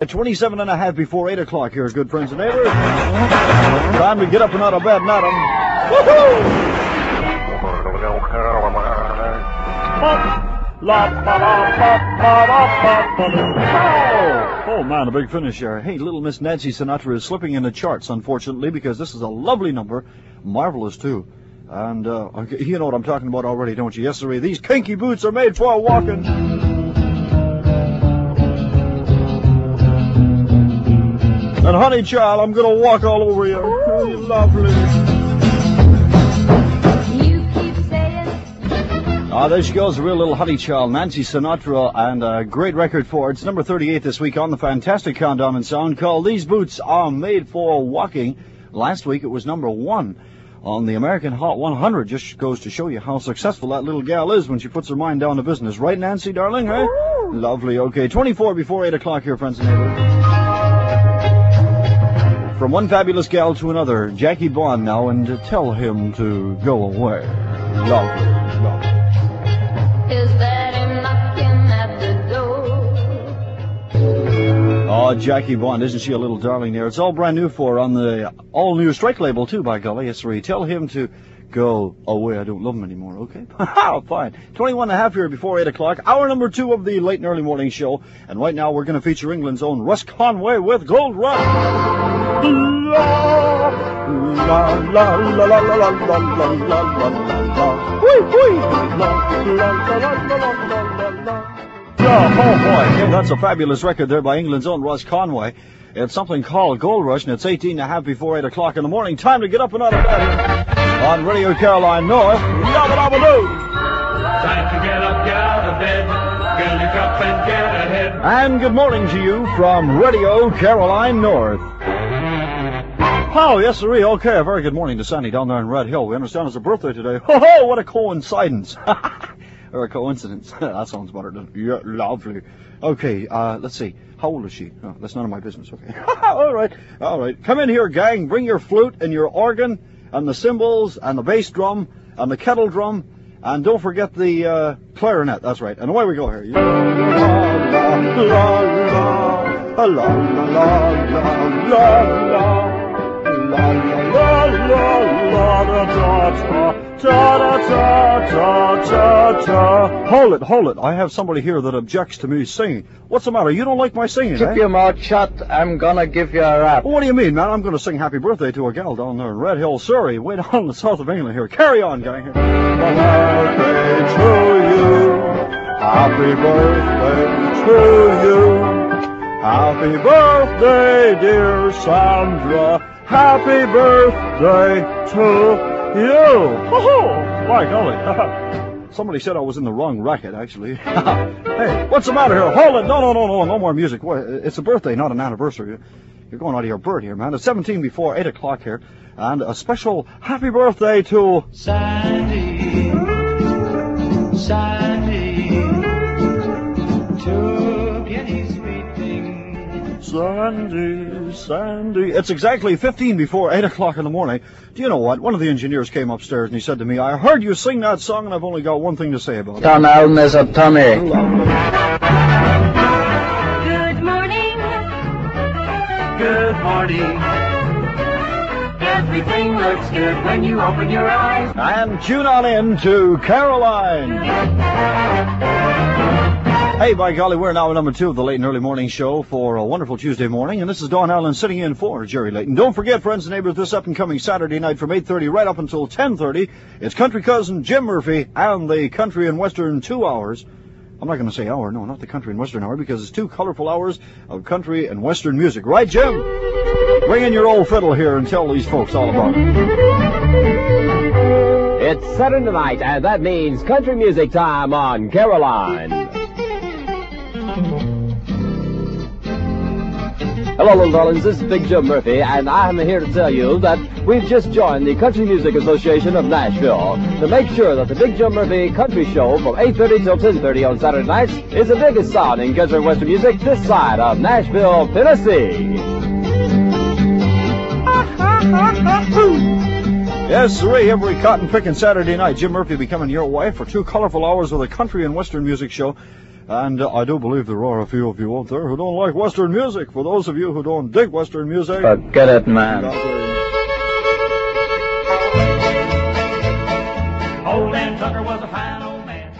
At 27 and a half before 8 o'clock here, good friends and neighbors. Time to get up and out of bed, madam. Woohoo! Oh, man, a big finish here. Hey, little Miss Nancy Sinatra is slipping in the charts, unfortunately, because this is a lovely number. Marvelous, too. And, you know what I'm talking about already, don't you? Yes, sir. These kinky boots are made for walking. And honey, child, I'm gonna walk all over you. Oh, you lovely. You keep saying. There she goes, a real little honey child, Nancy Sinatra, and a great record for it. It's number 38 this week on the fantastic countdown and sound called These Boots Are Made for Walking. Last week it was number 1 on the American Hot 100. Just goes to show you how successful that little gal is when she puts her mind down to business. Right, Nancy, darling, eh? Lovely. Okay, 24 before 8 o'clock here, friends and neighbors. From one fabulous gal to another, Jackie Bond now, and tell him to go away. Lovely, lovely. Is that him knocking at the door? Oh, Jackie Bond, isn't she a little darling there? It's all brand new for her on the all-new strike label, too, by golly. Yes, sir. Tell him to go away. I don't love him anymore, okay? Fine. 21 and a half here before 8 o'clock. Hour number 2 of the late and early morning show. And right now we're going to feature England's own Russ Conway with Gold Rush. La, la, la, la, la, la, la, la, la, la, la. Whee, whee. La, la, la, la, la, la, la. Yeah, oh boy, yeah, that's a fabulous record there by England's own Russ Conway. It's something called Gold Rush, and it's 18 and a half before 8 o'clock in the morning. Time to get up and out of bed on Radio Caroline North. Yabba-dabba-doo! Time to get up, get out of bed. Get your cup and get ahead. And good morning to you from Radio Caroline North. Oh, yes, sir. Okay, a very good morning to Sandy down there in Red Hill. We understand it's a birthday today. Ho-ho, what a coincidence. Or a coincidence. That sounds better, doesn't it? Yeah, lovely. Okay, let's see. How old is she? Oh, that's none of my business, okay. All right. Come in here, gang. Bring your flute and your organ and the cymbals and the bass drum and the kettle drum. And don't forget the clarinet. That's right. And away we go here. La, la, la, la, la, la, la. La la la la la da da da da. Hold it. I have somebody here that objects to me singing. What's the matter? You don't like my singing, Keep your mouth shut. I'm gonna give you a rap. Well, what do you mean, man? I'm gonna sing Happy Birthday to a gal down there in Red Hill, Surrey, way down in the south of England here. Carry on, gang. Happy birthday to you. Happy birthday to you. Happy birthday, dear Sandra. Happy birthday to you. Oh, my golly. Somebody said I was in the wrong racket, actually. Hey, what's the matter here? Hold it. No more music. What? It's a birthday, not an anniversary. You're going out of your bird here, man. It's 17 before 8 o'clock here. And a special happy birthday to Sandy, to Guinea sweet thing. Sandy. It's exactly 15 before 8 o'clock in the morning. Do you know what? One of the engineers came upstairs and he said to me, I heard you sing that song and I've only got one thing to say about it. Turn out, Mr. Tommy. Good morning. Good morning. Everything looks good when you open your eyes. And tune on in to Caroline. Hey, by golly, we're now at number 2 of the late and early morning show for a wonderful Tuesday morning, and this is Don Allen sitting in for Jerry Layton. Don't forget, friends and neighbors, this up and coming Saturday night from 8:30 right up until 10:30, it's country cousin Jim Murphy and the Country and Western 2 hours. I'm not going to say hour, no, not the Country and Western hour, because it's 2 colorful hours of country and Western music. Right, Jim? Bring in your old fiddle here and tell these folks all about it. It's Saturday night, and that means country music time on Caroline. Hello, little darlings. This is Big Jim Murphy, and I'm here to tell you that we've just joined the Country Music Association of Nashville to make sure that the Big Jim Murphy Country Show from 8:30 till 10:30 on Saturday nights is the biggest sound in country and western music this side of Nashville, Tennessee. Yes, sirree, every cotton-picking Saturday night, Jim Murphy will be coming your way for 2 colorful hours of the country and western music show And I do believe there are a few of you out there who don't like Western music. For those of you who don't dig Western music, Forget it, man. got the